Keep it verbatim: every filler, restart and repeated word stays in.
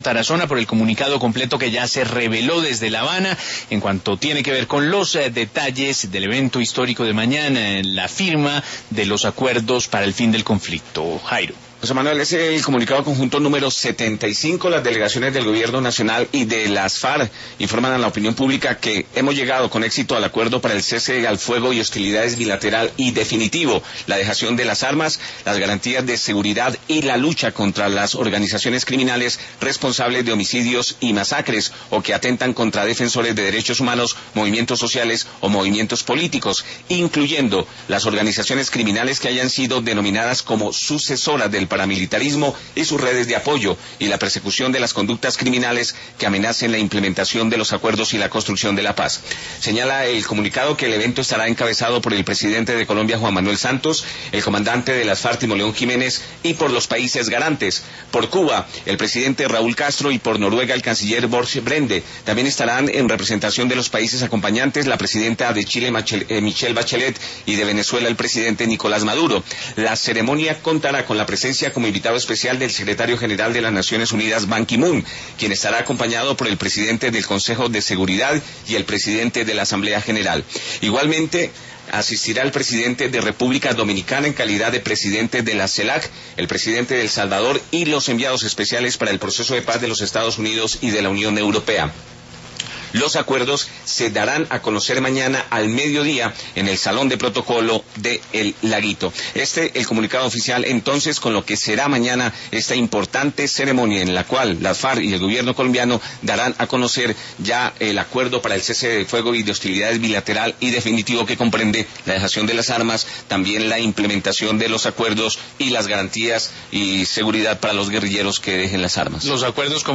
Tarazona por el comunicado completo que ya se reveló desde La Habana en cuanto tiene que ver con los eh, detalles del evento histórico de mañana, en la firma de los acuerdos para el fin del conflicto. Jairo. José Manuel, es el comunicado conjunto número setenta y cinco. Las delegaciones del Gobierno Nacional y de las FARC informan a la opinión pública que hemos llegado con éxito al acuerdo para el cese al fuego y hostilidades bilateral y definitivo, la dejación de las armas, las garantías de seguridad y la lucha contra las organizaciones criminales responsables de homicidios y masacres o que atentan contra defensores de derechos humanos, movimientos sociales o movimientos políticos, incluyendo las organizaciones criminales que hayan sido denominadas como sucesoras del paramilitarismo y sus redes de apoyo, y la persecución de las conductas criminales que amenacen la implementación de los acuerdos y la construcción de la paz. Señala el comunicado que el evento estará encabezado por el presidente de Colombia, Juan Manuel Santos, el comandante de las FARC, Timo León Jiménez, y por los países garantes, por Cuba, el presidente Raúl Castro, y por Noruega, el canciller Borge Brende. También estarán en representación de los países acompañantes la presidenta de Chile, Michelle Bachelet, y de Venezuela, el presidente Nicolás Maduro. La ceremonia contará con la presencia como invitado especial del secretario general de las Naciones Unidas, Ban Ki-moon, quien estará acompañado por el presidente del Consejo de Seguridad y el presidente de la Asamblea General. Igualmente, asistirá el presidente de República Dominicana en calidad de presidente de la CELAC, el presidente de El Salvador y los enviados especiales para el proceso de paz de los Estados Unidos y de la Unión Europea. Los acuerdos se darán a conocer mañana al mediodía en el Salón de Protocolo de El Laguito. Este el comunicado oficial entonces con lo que será mañana esta importante ceremonia en la cual las FARC y el gobierno colombiano darán a conocer ya el acuerdo para el cese de fuego y de hostilidades bilateral y definitivo que comprende la dejación de las armas, también la implementación de los acuerdos y las garantías y seguridad para los guerrilleros que dejen las armas. Los acuerdos